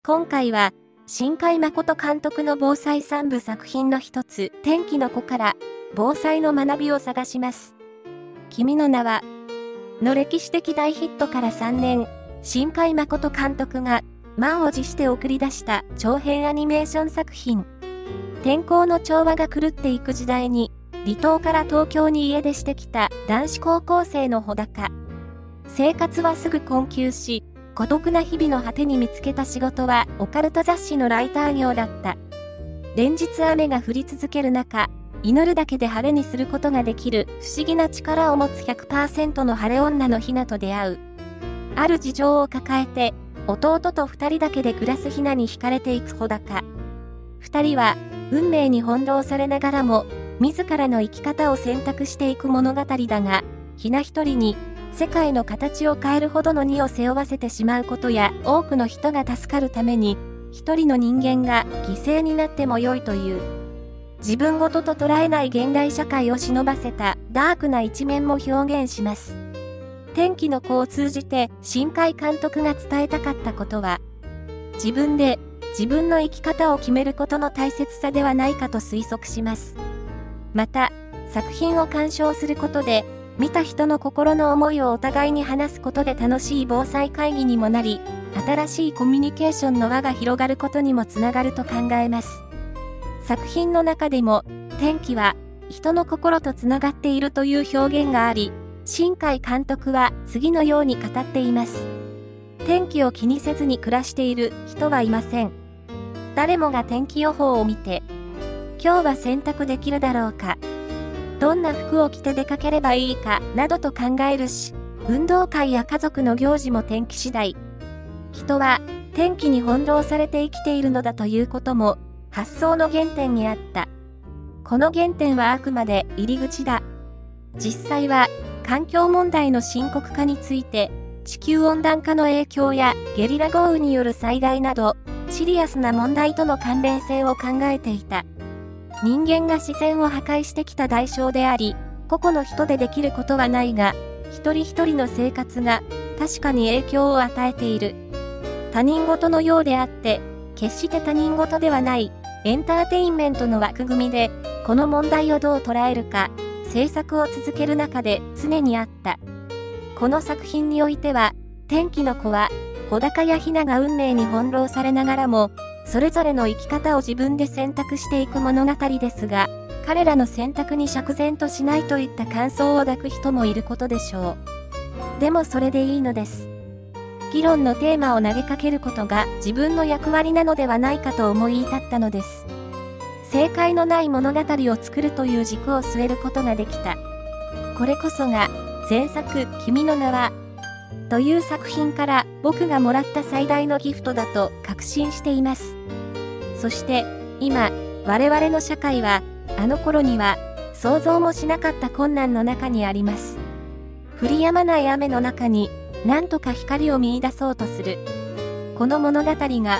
今回は、新海誠監督の防災3部作品の一つ、天気の子から、防災の学びを探します。君の名は、の歴史的大ヒットから3年、新海誠監督が、満を持して送り出した長編アニメーション作品。天候の調和が狂っていく時代に、離島から東京に家出してきた男子高校生の穂高。生活はすぐ困窮し、孤独な日々の果てに見つけた仕事はオカルト雑誌のライター業だった。連日雨が降り続ける中、祈るだけで晴れにすることができる不思議な力を持つ 100% の晴れ女のひなと出会う。ある事情を抱えて、弟と二人だけで暮らすひなに惹かれていく穂高。二人は、運命に翻弄されながらも、自らの生き方を選択していく物語だが、ひな一人に、世界の形を変えるほどの荷を背負わせてしまうことや、多くの人が助かるために、一人の人間が犠牲になっても良いという、自分ごとと捉えない現代社会を忍ばせたダークな一面も表現します。天気の子を通じて新海監督が伝えたかったことは、自分で自分の生き方を決めることの大切さではないかと推測します。また、作品を鑑賞することで、見た人の心の思いをお互いに話すことで楽しい防災会議にもなり、新しいコミュニケーションの輪が広がることにもつながると考えます。作品の中でも、天気は人の心とつながっているという表現があり、新海監督は次のように語っています。天気を気にせずに暮らしている人はいません。誰もが天気予報を見て、今日は洗濯できるだろうか。どんな服を着て出かければいいかなどと考えるし、運動会や家族の行事も天気次第。人は天気に翻弄されて生きているのだということも発想の原点にあった。この原点はあくまで入り口だ。実際は環境問題の深刻化について地球温暖化の影響やゲリラ豪雨による災害などシリアスな問題との関連性を考えていた。人間が自然を破壊してきた代償であり、個々の人でできることはないが、一人一人の生活が確かに影響を与えている。他人事のようであって、決して他人事ではないエンターテインメントの枠組みで、この問題をどう捉えるか、制作を続ける中で常にあった。この作品においては、天気の子は、穂高やひなが運命に翻弄されながらも、それぞれの生き方を自分で選択していく物語ですが、彼らの選択に釈然としないといった感想を抱く人もいることでしょう。でもそれでいいのです。議論のテーマを投げかけることが自分の役割なのではないかと思い至ったのです。正解のない物語を作るという軸を据えることができた。これこそが、前作、君の名は、という作品から僕がもらった最大のギフトだと確信しています。そして今我々の社会はあの頃には想像もしなかった困難の中にあります。降り止まない雨の中に何とか光を見出そうとする。この物語が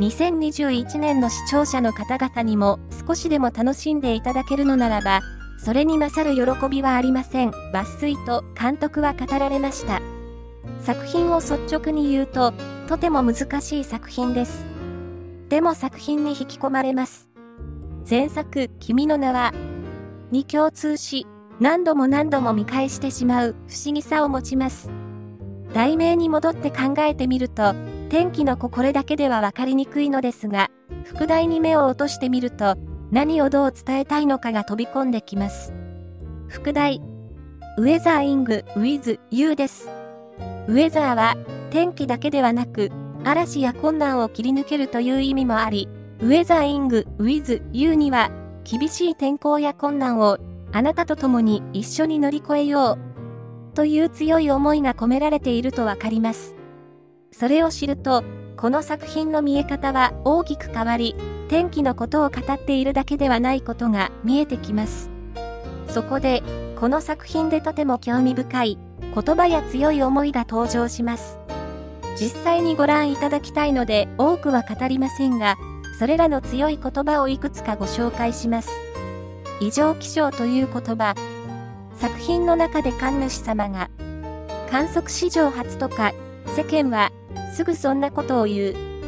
2021年の視聴者の方々にも少しでも楽しんでいただけるのならば、それに勝る喜びはありません。抜粋と監督は語られました。作品を率直に言うと、とても難しい作品です。でも作品に引き込まれます。前作、君の名は、に共通し、何度も何度も見返してしまう不思議さを持ちます。題名に戻って考えてみると、天気の子これだけでは分かりにくいのですが、副題に目を落としてみると、何をどう伝えたいのかが飛び込んできます。副題、ウェザーイング・ウィズ・ユーです。ウェザーは天気だけではなく嵐や困難を切り抜けるという意味もあり、ウェザーイング・ウィズ・ユーには厳しい天候や困難をあなたと共に一緒に乗り越えようという強い思いが込められているとわかります。それを知ると、この作品の見え方は大きく変わり、天気のことを語っているだけではないことが見えてきます。そこで、この作品でとても興味深い言葉や強い思いが登場します。実際にご覧いただきたいので多くは語りませんが、それらの強い言葉をいくつかご紹介します。異常気象という言葉。作品の中で神主様が、観測史上初とか、世間はすぐそんなことを言う。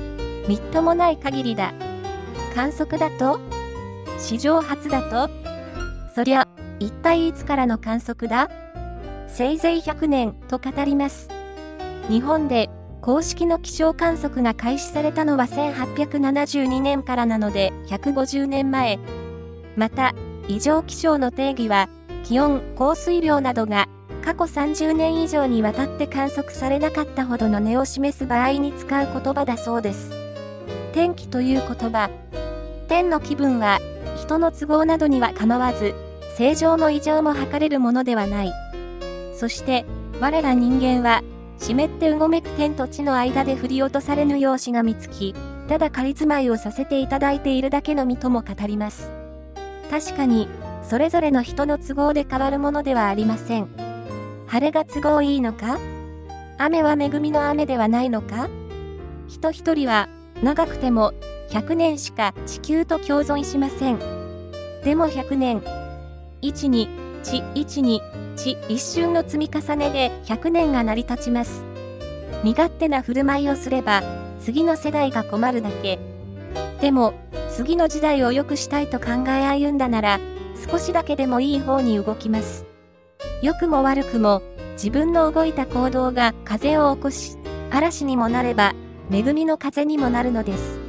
みっともない限りだ。観測だと？史上初だと？そりゃ、一体いつからの観測だ？せいぜい100年と語ります。日本で公式の気象観測が開始されたのは1872年からなので150年前。また、異常気象の定義は、気温、降水量などが過去30年以上にわたって観測されなかったほどの値を示す場合に使う言葉だそうです。天気という言葉。天の気分は、人の都合などには構わず、正常も異常も測れるものではない。そして、我ら人間は、湿ってうごめく天と地の間で振り落とされぬようしがみつき、ただ仮住まいをさせていただいているだけの身とも語ります。確かに、それぞれの人の都合で変わるものではありません。晴れが都合いいのか？雨は恵みの雨ではないのか？人一人は、長くても、100年しか地球と共存しません。でも100年。1に、一瞬の積み重ねで100年が成り立ちます。身勝手な振る舞いをすれば、次の世代が困るだけ。でも、次の時代を良くしたいと考え歩んだなら、少しだけでもいい方に動きます。良くも悪くも、自分の動いた行動が風を起こし、嵐にもなれば、恵みの風にもなるのです。